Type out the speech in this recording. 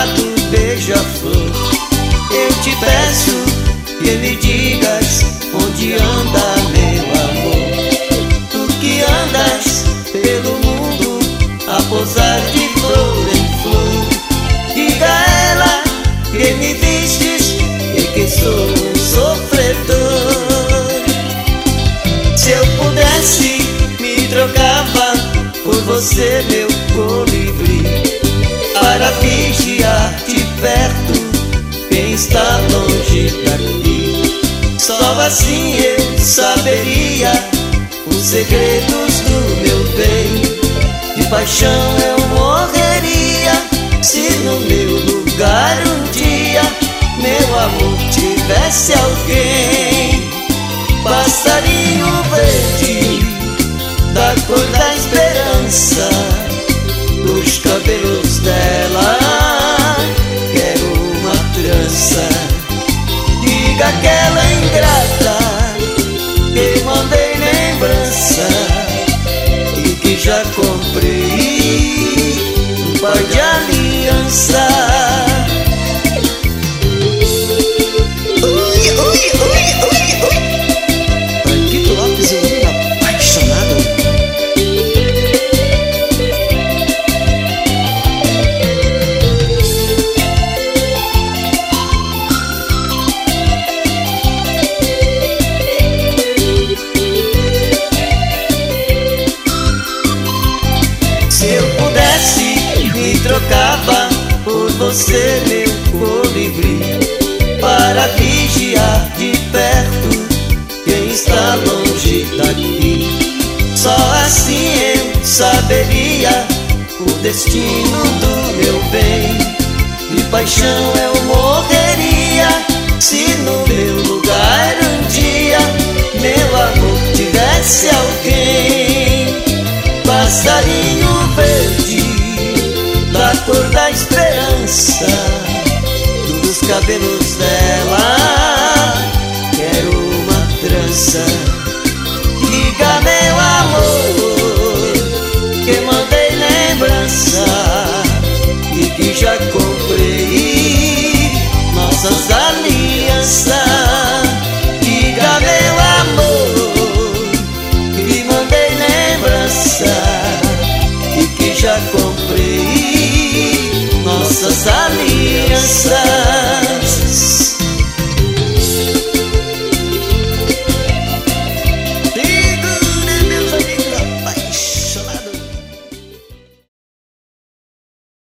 chamado beija-flor. Eu te peço que me digas onde anda meu amor. Tu que andas pelo mundo a pousar de flor em flor, diga a ela que me vistes e que sou um sofredor. Se eu pudesse, me trocava por você, meu colibri, para vigiar de perto quem está longe daqui. Só assim eu saberia os segredos do meu bem. De paixão eu morreria se no meu lugar um dia meu amor tivesse alguém. Passarinho verde da cor da esperança, dos cabelos dela quero uma trança. Diga aquela ingrata que mandei lembrança e que já comprei um par de aliança. Branquito Lopes, o lindo apaixonado. Se eu pudesse, me trocava por você, meu colibri, para vigiar de perto quem está longe daqui. Só assim eu saberia o destino do meu bem. De paixão eu morreria se no meu lugar um dia meu amor tivesse alguém. Passarinho verde da cor da esperança, dos cabelos dela quero uma trança. Diga meu amor que mandei lembrança e que já comprei nossas alianças. Diga meu amor que mandei lembrança e que já comprei nossas alianças.